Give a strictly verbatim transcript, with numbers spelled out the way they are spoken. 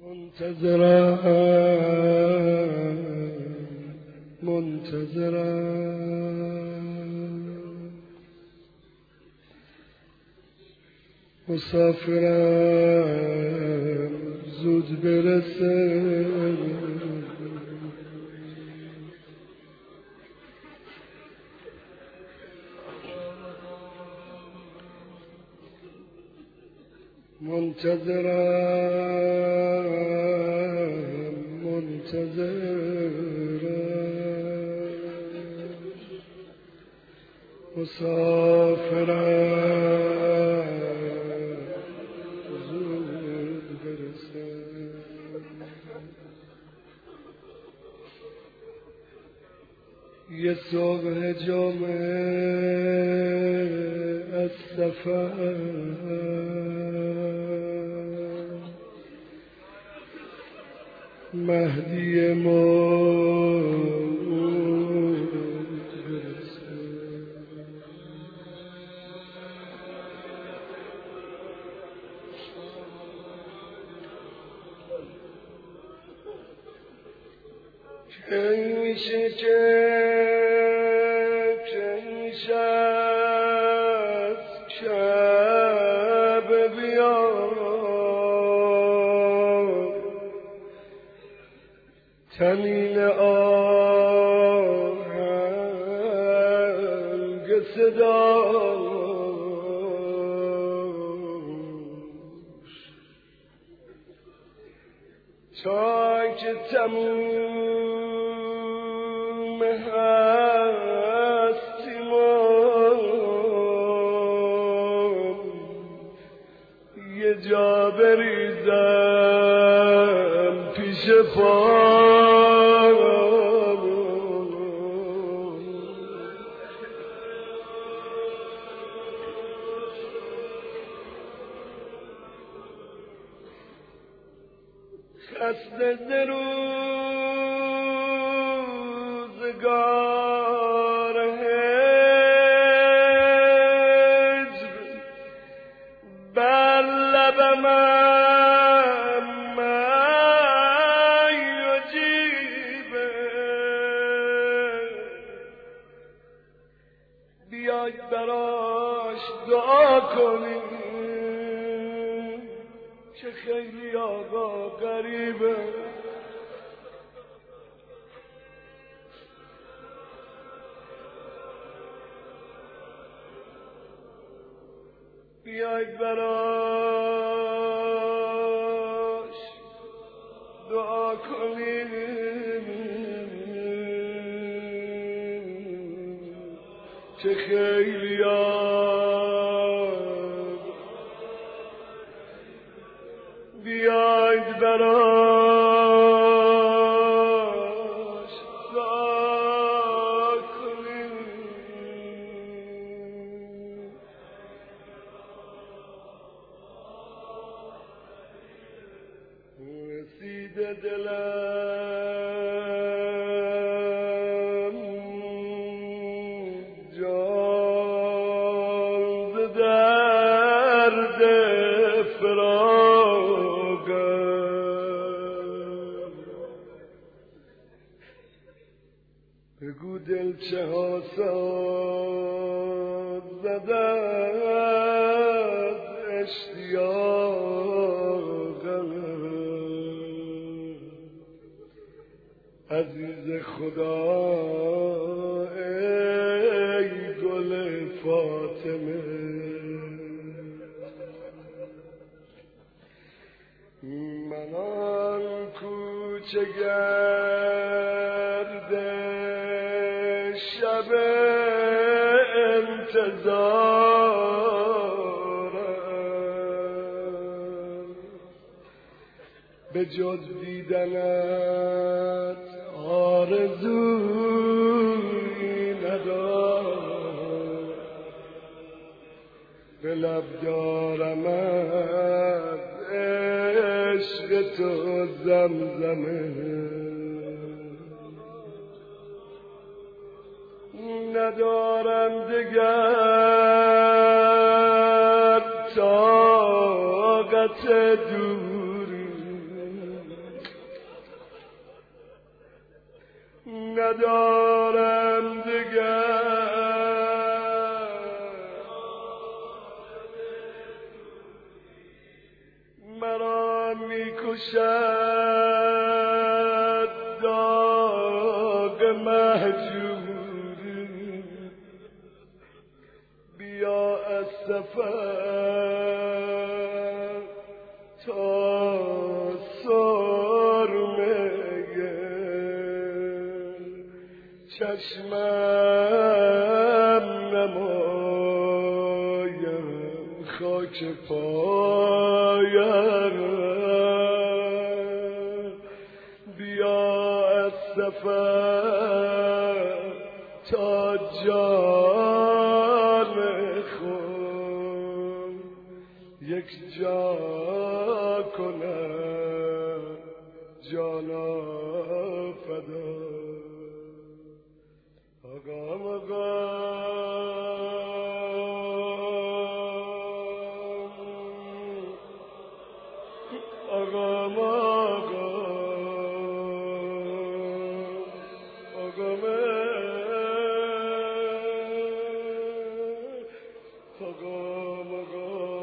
منتظرم منتظرم مسافرم زود برسه منتظرم منتظرم مسافرم زود برسم یه صبح جمعه از سفر مهدی موعود برسه کی میشه که کی میشه از شب بیاد تنین آهنگ صداش تا که تموم هستیمان یه جا بریزم پیش پا خسته ز روزگار هجر بر لبم می و جیبه بیاید براش دعا کنیم که خیلی آقا غریبه بیاید براش دعا کنیم که خیلی بیاید براش دعا کنیم رسیده دلم جان ز درد فراقم بگو دل چه حساد زده از اشتیاقم عزیز خدا ای گل فاطمه من آن کوچه گرد شب انتظارم به جز دیدنت آرزویی ندارم به لب دارم از عشق تو زمزمه ندارم دگر طاقت دوری ندارم دیگر مرا میکشد داغ مهجوری بیا از سفر تا سرمه چشمم نمایم خاک پایم بیا از سفر تا جان خود یک جا کنم جانا فدا آقام آقام آقام آقام آقام آقام